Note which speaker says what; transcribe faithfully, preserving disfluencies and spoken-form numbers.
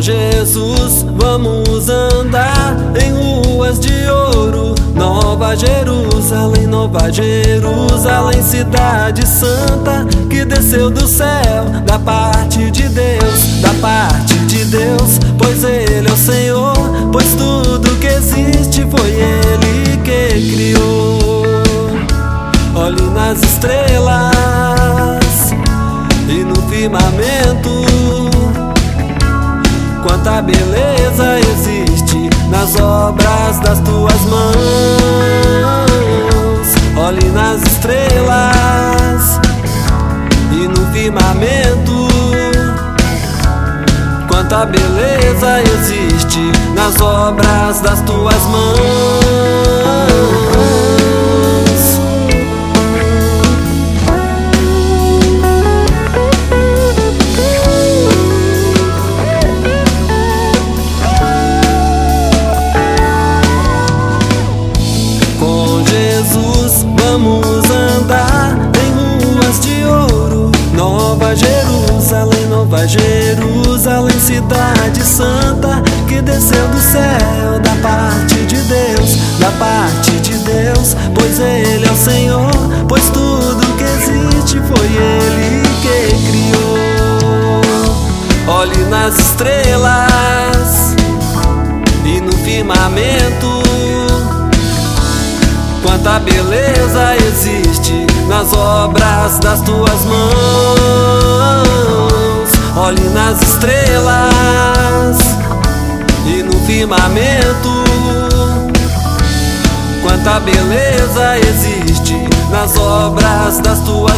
Speaker 1: Com Jesus vamos andar em ruas de ouro, Nova Jerusalém, Nova Jerusalém, cidade santa que desceu do céu, da parte de Deus, da parte de Deus, pois Ele é o Senhor, pois tudo que existe foi Ele que criou. Olhe nas estrelas e no firmamento, quanta beleza existe nas obras das tuas mãos. Olhe nas estrelas e no firmamento, quanta beleza existe nas obras das tuas mãos. Vamos andar em ruas de ouro, Nova Jerusalém, Nova Jerusalém, cidade santa que desceu do céu, da parte de Deus, da parte de Deus, pois Ele é o Senhor, pois tudo que existe foi Ele que criou. Olhe nas estrelas e no firmamento, quanta beleza existe nas obras das tuas mãos. Olhe nas estrelas e no firmamento, quanta beleza existe nas obras das tuas